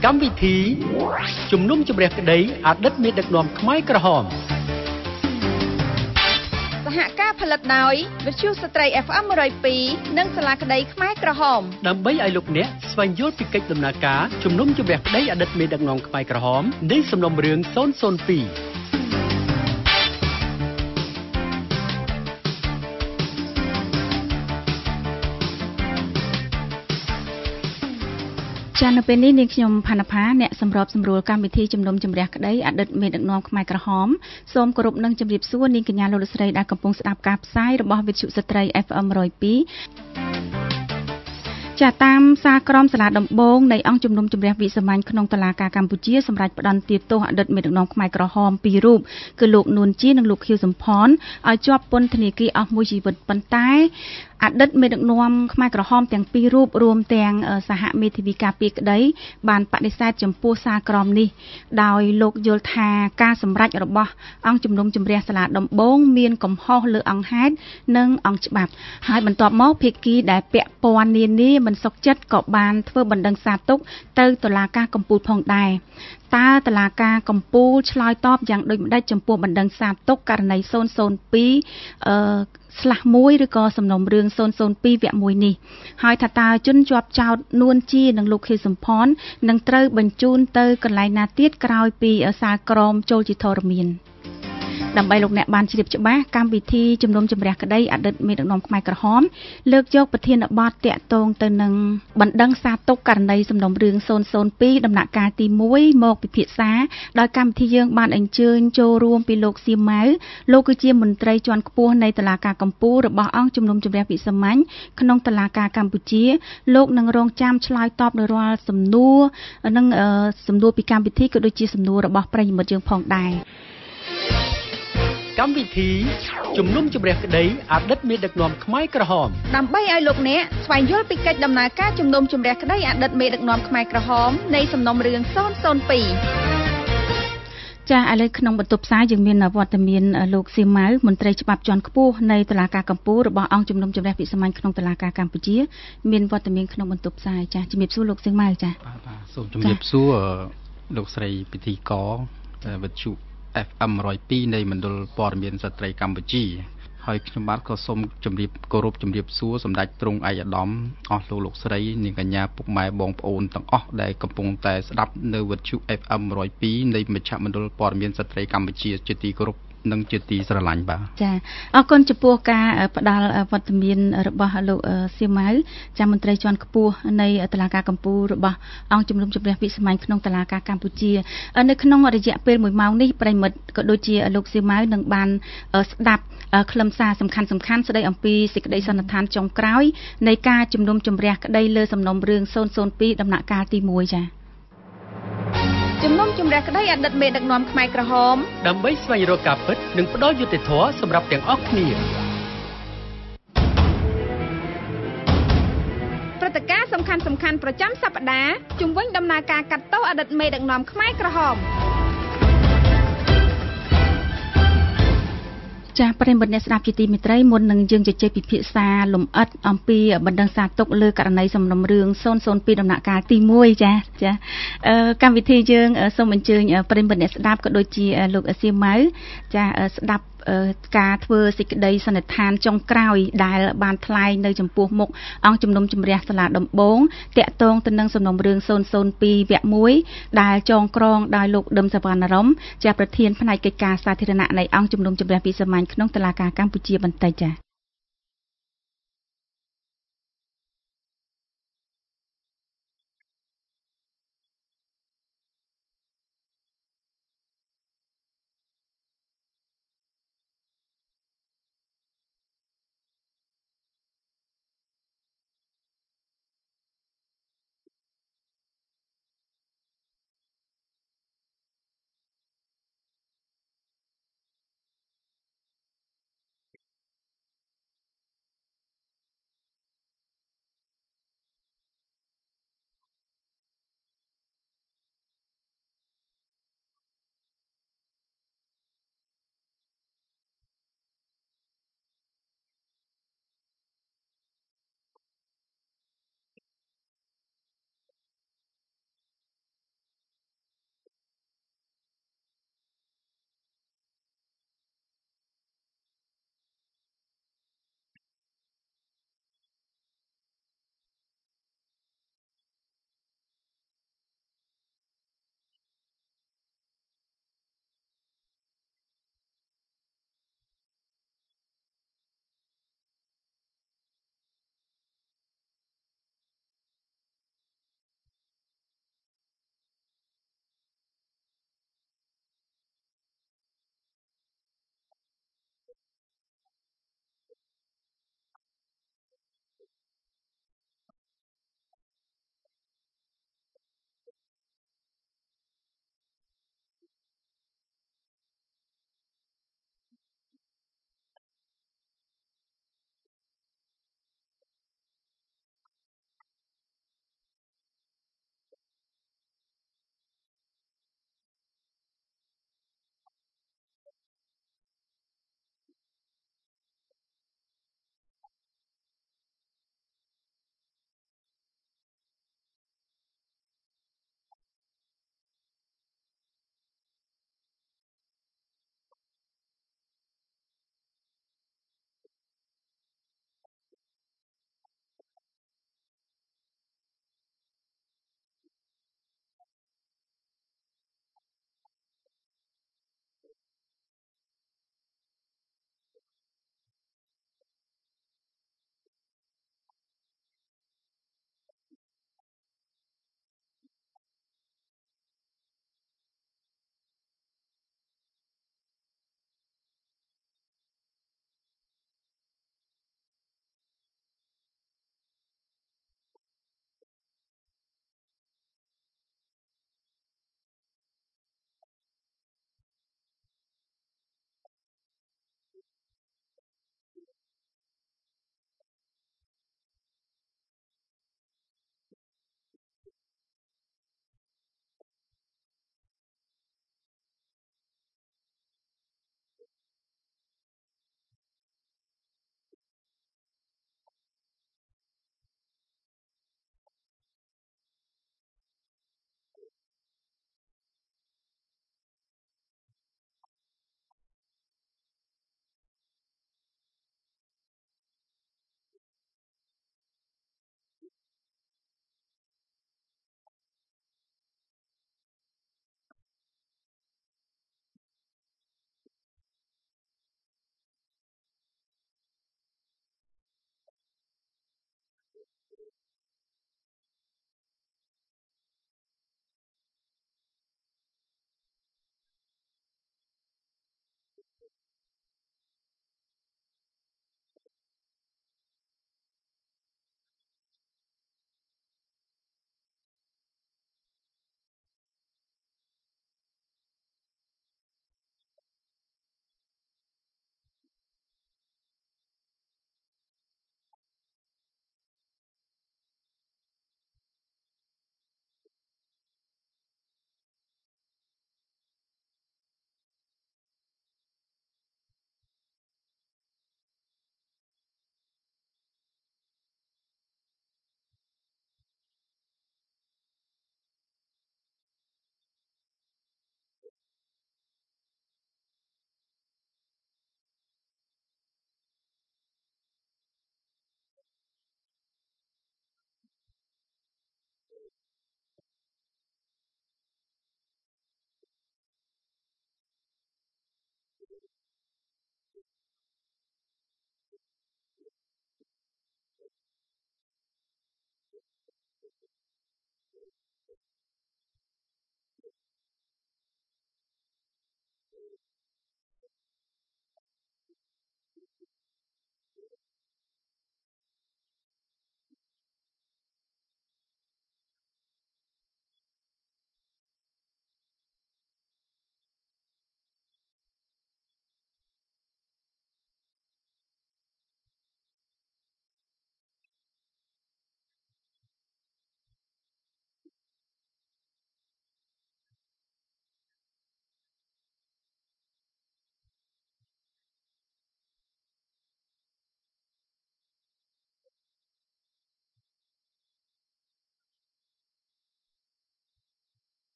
កម្មវិធីជំនុំជម្រះក្តីអតីតមេដឹកនាំខ្មែរក្រហមសហការផលិតដោយវិទ្យុស្ត្រី FM 102និងសាលាក្តីខ្មែរក្រហមដើម្បីឲ្យលោកអ្នកស្វែងយល់ពីកិច្ចដំណើរការជំនុំជម្រះក្តីអតីតមេដឹកនាំខ្មែរក្រហមនៃសំណុំរឿង002 ចានៅពេលនេះនាងខ្ញុំផាណាផាអ្នកសម្របសម្រួលកម្មវិធីជំនុំជម្រះក្តីអតីតមេដឹកនាំខ្មែរក្រហមសូមគោរពនឹងជម្រាបសួរនាងកញ្ញាលោកស្រីដែលកំពុងស្ដាប់ការផ្សាយរបស់វិទ្យុស្ត្រី FM 102ចាតាមសារក្រមសាលាដំបងនៃអង្គជំនុំជម្រះវិសាមញ្ញក្នុងតុលាការកម្ពុជាសម្រាប់ផ្តន្ទាទោសអតីតមេដឹកនាំខ្មែរក្រហមពីររូបគឺលោកនួនជានិងលោកខៀវសំផនឲ្យជាប់ពន្ធនាគារអស់មួយជីវិតប៉ុន្តែអតីតមេដឹកនាំខ្មែរក្រហមទាំងពីររូបរួមទាំងសហមេធាវីការពារក្តីបានបដិសេធចំពោះសារក្រមនេះដោយលោកយល់ថាការសម្រេចរបស់អង្គជំនុំជម្រះសាលាដំបងមានកំហុសលើអង្គហេតុនិងអង្គច្បាប់ហើយបន្ទាប់មកភាគីដែលពាក់ព័ន្ធនានាមិនសុខចិត្តក៏បានធ្វើបណ្ដឹងសារទុកទៅតុលាការកំពូលផងដែរតើតុលាការកំពូលឆ្លើយតបយ៉ាងដូចម្តេចចំពោះបណ្ដឹងសារទុកករណី002/1ឬក៏សំណុំរឿង002វគ្គ1នេះហើយថាតើជនជាប់ចោទនួនជានិងលោកខៀវសំផននឹងត្រូវបញ្ជូនទៅកន្លែងណាទៀតក្រោយពីសាលក្រមចូលជាធរមានដើម្បីលោកអ្នកបានជ្រាបច្បាស់កម្មវិធីជំនុំជម្រះក្តីអតីតមេដឹកនាំខ្មែរក្រហមលើកយកប្រធានបទតាក់ទងទៅនឹងបណ្ដឹងសារទុកករណីសំណុំរឿង002ដំណាក់កាលទី1មកពិភាក្សាដោយកម្មវិធីយើងបានអញ្ជើញចូលរួមពីលោកសៀមម៉ៅលោកគឺជាមន្ត្រីជាន់ខ្ពស់នៃតុលាការកំពូលរបស់អង្គជំនុំជម្រះវិសាមញ្ញក្នុងតុលាការកម្ពុជាលោកនឹងរងចាំឆ្លើយតបនៅរាល់សំណួរនិងសំណួរពីកម្មវិធីក៏ដូចជាសំណួររបស់ប្រិយមិត្តយើងផងដែរកម្មវិធីជំនុំជម្រះក្តីអតីតមេដឹកនាំខ្មែរក្រហមដើម្បីឲ្យលោកអ្នកស្វែងយល់ពីកិច្ចដំណើរការជំនុំជម្រះក្តីអតីតមេដឹកនាំខ្មែរក្រហមនៃសំណុំរឿង002 ចាឥឡូវក្នុងបន្ទប់ផ្សាយយើងមានវត្តមានលោកសៀមម៉ៅមន្ត្រីច្បាប់ជាន់ខ្ពស់នៃតុលាការកំពូលរបស់អង្គជំនុំជម្រះវិសាមញ្ញក្នុងតុលាការកម្ពុជាមានវត្តមានក្នុងបន្ទប់ផ្សាយចាជំរាបសួរលោកសៀមម៉ៅចាបាទសូមជំរាបសួរលោកស្រីពិធីករវិទ្យុFM 102នៃមណ្ឌលព័ត៌មានស្ត្រីកម្ពុជាហើយខ្ញុំបាទក៏សូមគោរពជម្រាបសួរសម្ដេចទ្រង់ឯកឧត្តមអស់លោកស្រីនាងកញ្ញាពុកម៉ែបងប្អូនទាំងអស់ដែលកំពុងតែស្ដាប់នៅវិទ្យុ FM 102នៃមជ្ឈមណ្ឌលព័ត៌មានស្ត្រីកម្ពុជាជាទីគោរពនិងជាទីស្រឡាញ់បាទចាអរគុណចំពោះការផ្ដល់វត្តមានរបស់លោកសៀមម៉ៅចាមន្ត្រីជាន់ខ្ពស់នៃតុលាការកំពូលរបស់អង្គជំនុំជម្រះវិសាមញ្ញក្នុងតុលាការកម្ពុជានៅក្នុងរយៈពេល1ម៉ោងនេះប្រិមិត្តក៏ដូចជាលោកសៀមម៉ៅនឹងបានស្ដាប់ខ្លឹមសារសំខាន់ស្ដីអំពីសេចក្តីសន្និដ្ឋានចុងក្រោយនៃការជំនុំជម្រះក្តីលើសំណុំរឿង002ដំណាក់កាលទី1ចាជំនុំជម្រះក្តីអតីតមេដឹកនាំខ្មែរក្រហមដើម្បីស្វែងរកការពិតនិងផ្ដល់យុត្តិធម៌សម្រាប់ទាំងអស់គ្នាព្រឹត្តិការណ៍សំខាន់ប្រចាំសប្តាហ៍ជំវិញដំណើរការកាត់ទោសអតីតមេដឹកនាំខ្មែរក្រហមចាប្រិយមិត្តអ្នកស្ដាប់ជាទីមេត្រីមុននឹងយើងជជែកពិភាក្សាលម្អិតអំពីបណ្ដឹងសារទុកលើករណីសំណុំរឿង002ដំណាក់កាលទី1ចាកម្មវិធីយើងសូមអញ្ជើញប្រិយមិត្តអ្នកស្ដាប់ក៏ដូចជាលោកសៀមម៉ៅចាស្ដាប់ការធ្វើសេចក្តីសន្និដ្ឋានចុងក្រោយដែលបានថ្លែងនៅចំពោះមុខអង្គជំនុំជម្រះសាលាដំបងតាក់ទងទៅនឹងសំណុំរឿង002វគ្គ1ដែលចងក្រងដោយលោកដឹមសវណ្ណរមជាប្រធានផ្នែកកិច្ចការសាធារណៈនៃអង្គជំនុំជម្រះវិសាមញ្ញក្នុងតុលាការកម្ពុជាបន្តិចចា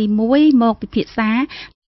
ទី1មកពិភាក្សា